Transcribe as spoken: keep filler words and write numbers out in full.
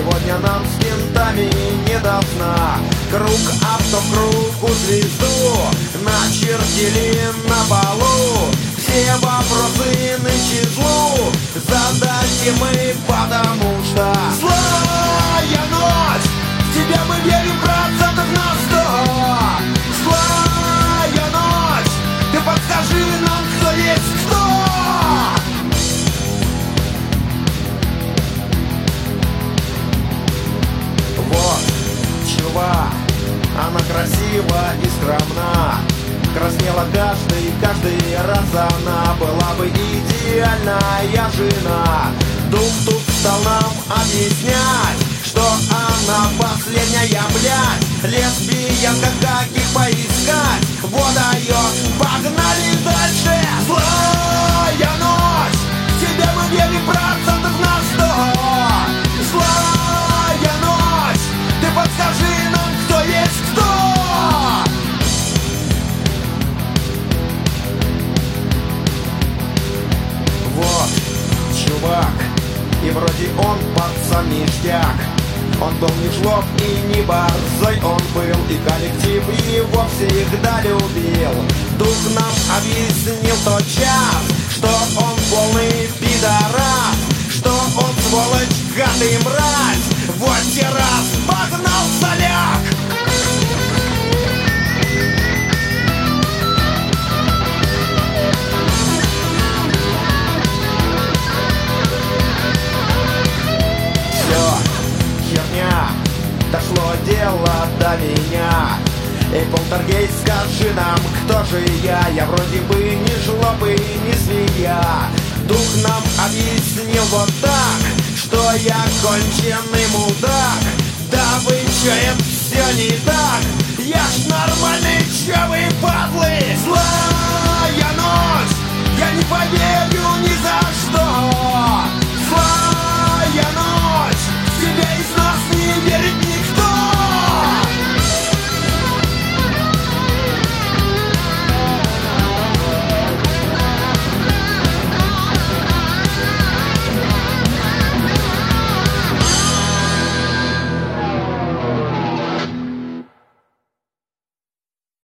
Сегодня нам с кентами не до сна. Круг автокругу звезду начертили на полу. Все вопросы нынче злу зададим мы, потому что злая ночь, в тебя мы верим процентов на сто. Злая ночь, ты подскажи нам, кто есть кто. Вот, чувак, она красива и скромна. Краснела каждый, каждый раз она была бы идеальная жена. Дух тут стал нам объяснять, что она последняя, блядь, лесбиянка, как их поискать. Вот ее, погнали дальше. Злая ночь, в тебя мы верим процентов на сто. Злая ночь, ты подскажи нам, кто есть кто. Вот, чувак, и вроде он пацан ништяк. Он был не жлоб и не борзой, он был, и коллектив его всегда любил. Дух нам объяснил тот час, что он полный пидорас, что он сволочь, гад и мразь. Вот те раз погнал соляк. Дошло дело до меня. Эй, полтергейст, скажи нам, кто же я? Я вроде бы не жлоб и не свинья. Дух нам объяснил вот так, что я конченый мудак. Да вы чё, это все не так. Я ж нормальный, чё вы падлы? Зла!